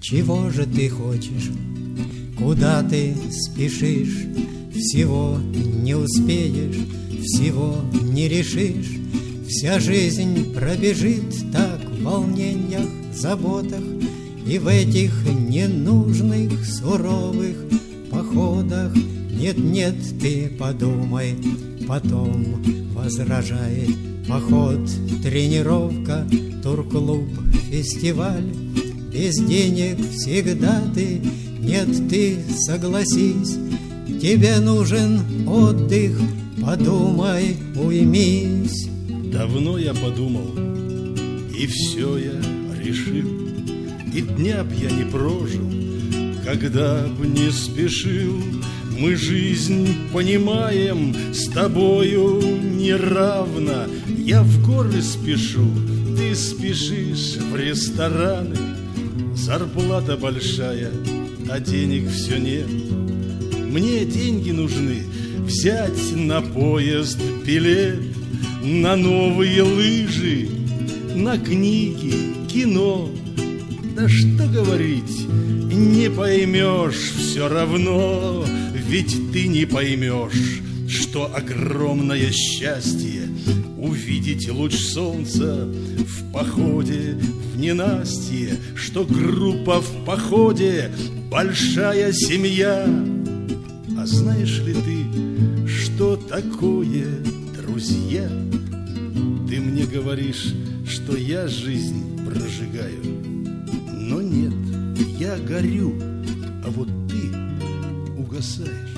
чего же ты хочешь? Куда ты спешишь? Всего не успеешь, всего не решишь. Вся жизнь пробежит так в волнениях, заботах и в этих ненужных суровых походах. Нет-нет, ты подумай, потом возражает поход, тренировка, турклуб, фестиваль. Без денег всегда ты, нет, ты согласись, тебе нужен отдых, подумай, уймись. Давно я подумал, и все я решил, и дня б я не прожил, когда б не спешил. Мы жизнь понимаем с тобою неравно. Я в горы спешу, ты спешишь в рестораны. Зарплата большая, а денег все нет. Мне деньги нужны взять на поезд билет, на новые лыжи, на книги, кино. Да что говорить, не поймешь все равно. Ведь ты не поймешь, что огромное счастье увидеть луч солнца в походе в ненастье, что группа в походе — большая семья. А знаешь ли ты, что такое друзья? Ты мне говоришь, что я жизнь прожигаю, но нет, я горю, а вот ты угасаешь.